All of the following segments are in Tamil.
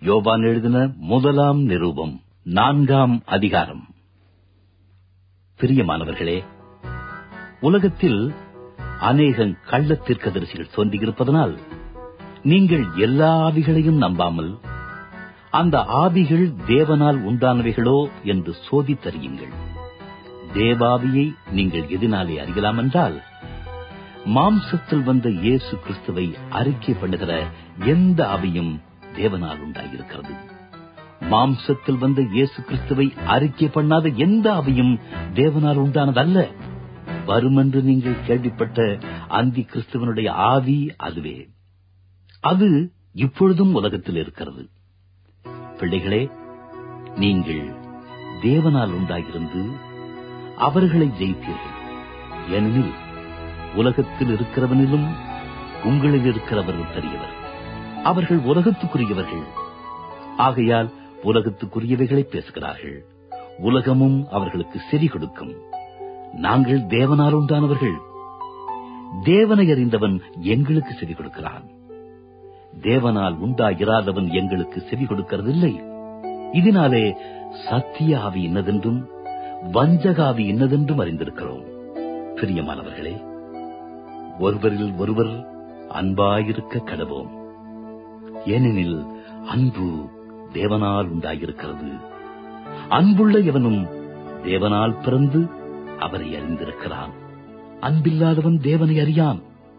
யோவான் எழுதின முதலாம் நிருபம் 4ஆம் அதிகாரம். பிரியமானவர்களே, உலகத்தில் அநேக கள்ளத் தீர்க்கதரிசிகள் தோன்றியிருப்பதனால் நீங்கள் எல்லா ஆவிகளையும் நம்பாமல் அந்த ஆவிகள் தேவனால் உண்டானவைகளோ என்று சோதித்தறியுங்கள். தேவாவியை நீங்கள் எதினாலே அறியலாம் என்றால், மாம்சத்தில் வந்த இயேசு கிறிஸ்துவை அறிக்கை பண்ணுகிற எந்த ஆவியும் தேவனால் உண்டாயிருக்கிறது. மாம்சத்தில் வந்த இயேசு கிறிஸ்துவை அறிக்கை பண்ணாத எந்த ஆவியும் தேவனால் உண்டானதல்ல. வருமென்று நீங்கள் கேள்விப்பட்ட அந்தி கிறிஸ்துவனுடைய ஆவி அதுவே. அது இப்பொழுதும் உலகத்தில் இருக்கிறது. பிள்ளைகளே, நீங்கள் தேவனால் உண்டாயிருந்து அவர்களை ஜெயித்தீர்கள். ஏனெனில் உலகத்தில் இருக்கிறவனிலும் உங்களில் இருக்கிறவர் பெரியவர். அவர்கள் உலகத்துக்குரியவர்கள். ஆகையால் உலகத்துக்குரியவைகளை பேசுகிறார்கள். உலகமும் அவர்களுக்கு செவி கொடுக்கும். நாங்கள் தேவனால் உண்டானவர்கள். தேவனை அறிந்தவன் எங்களுக்கு செவி கொடுக்கிறான். தேவனால் உண்டாயிராதவன் எங்களுக்கு செவி கொடுக்கிறதில்லை. இதனாலே சத்திய ஆவி இன்னதென்றும் வஞ்சகாவி இன்னதென்றும் அறிந்திருக்கிறோம். பிரியமானவர்களே, ஒருவரில் ஒருவர் அன்பாயிருக்க கடவோம். ஏனெனில் அன்பு தேவனால் உண்டாயிருக்கிறது. அன்புள்ள எவனும் தேவனால் பிறந்து அவரை அறிந்திருக்கிறான். அன்பில்லாதவன் தேவனை அறியான்.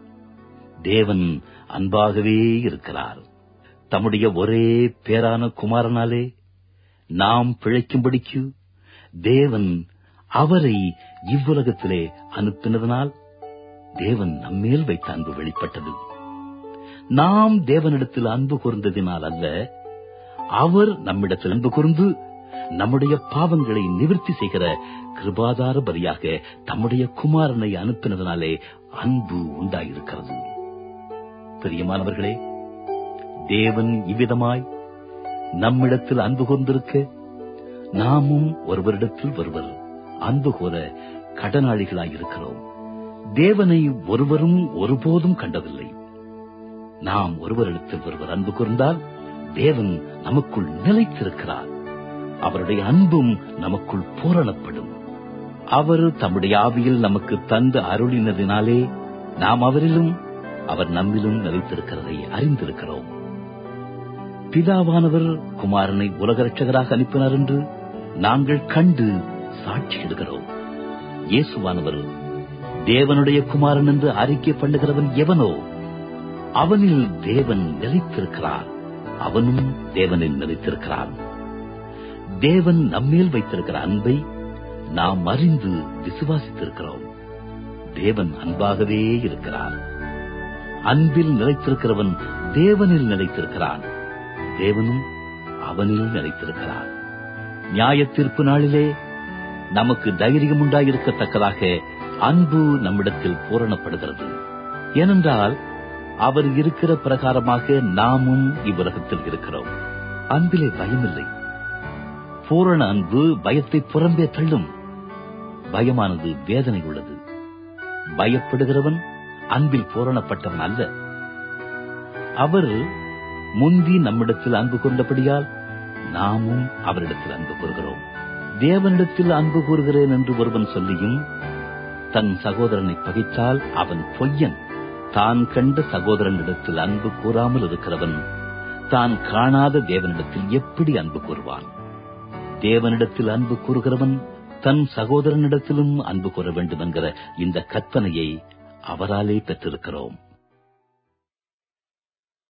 தேவன் அன்பாகவே இருக்கிறார். தம்முடைய ஒரே பேரான குமாரனாலே நாம் பிழைக்கும்படிக்கு தேவன் அவரை இவ்வுலகத்திலே அனுப்பினதனால் தேவன் நம்மேல் வைத்த அன்பு வெளிப்பட்டது. நாம் தேவனிடத்தில் அன்பு கூர்ந்ததினால் அல்ல, அவர் நம்மிடத்தில் அன்பு கூர்ந்து நம்முடைய பாவங்களை நிவர்த்தி செய்கிற கிருபாதார பலியாக தம்முடைய குமாரனை அனுப்பினதனாலே அன்பு உண்டாயிருக்கிறது. பிரியமானவர்களே, தேவன் இவ்விதமாய் நம்மிடத்தில் அன்பு கூர்ந்திருக்க நாமும் ஒருவரிடத்தில் ஒருவர் அன்பு கூற கடனாளிகளாயிருக்கிறோம். தேவனை ஒருவரும் ஒருபோதும் கண்டதில்லை. நாம் ஒருவரிடத்தில் ஒருவர் அன்பு கூர்ந்தால் தேவன் நமக்குள் நிலைத்திருக்கிறார். அவருடைய அன்பும் நமக்குள் பூரணப்படும். அவர் தம்முடைய ஆவியில் நமக்கு தந்து அருளினதினாலே நாம் அவரிலும் அவர் நம்மிலும் நிலைத்திருக்கிறதை அறிந்திருக்கிறோம். பிதாவானவர் குமாரனை உலக இரட்சகராக அனுப்பினார் என்று நாங்கள் கண்டு சாட்சியிடுகிறோம். இயேசுவானவர் தேவனுடைய குமாரன் என்று அறிக்கை பண்ணுகிறவன் எவனோ அவனில் தேவன் நிலைத்திருக்கிறார், அவனும் தேவனில் நிலைத்திருக்கிறான். தேவன் நம்மேல் வைத்திருக்கிற அன்பை நாம் அறிந்து விசுவாசித்திருக்கிறோம். தேவன் அன்பாகவே இருக்கிறார். அன்பில் நிலைத்திருக்கிறவன் தேவனில் நிலைத்திருக்கிறான், தேவனும் அவனில் நிலைத்திருக்கிறார். நியாய தீர்ப்பு நாளிலே நமக்கு தைரியம் உண்டாயிருக்கத்தக்கதாக அன்பு நம்மிடத்தில் பூரணப்படுகிறது. ஏனென்றால் அவர் இருக்கிற பிரகாரமாக நாமும் இவ்வுலகத்தில் இருக்கிறோம். அன்பிலே பயமில்லை. பூரண அன்பு பயத்தை புறம்பே தள்ளும். பயமானது வேதனை உள்ளது. பயப்படுகிறவன் அன்பில் பூரணப்பட்டவன் அல்ல. அவர் முந்தி நம்மிடத்தில் அன்பு கொண்டபடியால் நாமும் அவரிடத்தில் அன்பு கூறுகிறோம். தேவனிடத்தில் அன்பு கூறுகிறேன் என்று ஒருவன் சொல்லியும் தன் சகோதரனை பகைத்தால் அவன் பொய்யன். தான் கண்ட சகோதரனிடத்தில் அன்பு கூறாமல் இருக்கிறவன் தான் காணாத தேவனிடத்தில் எப்படி அன்பு கூறுவான்? தேவனிடத்தில் அன்பு கூறுகிறவன் தன் சகோதரனிடத்திலும் அன்பு கூற வேண்டும் என்கிற இந்த கற்பனையை அவராலே பெற்றிருக்கிறோம்.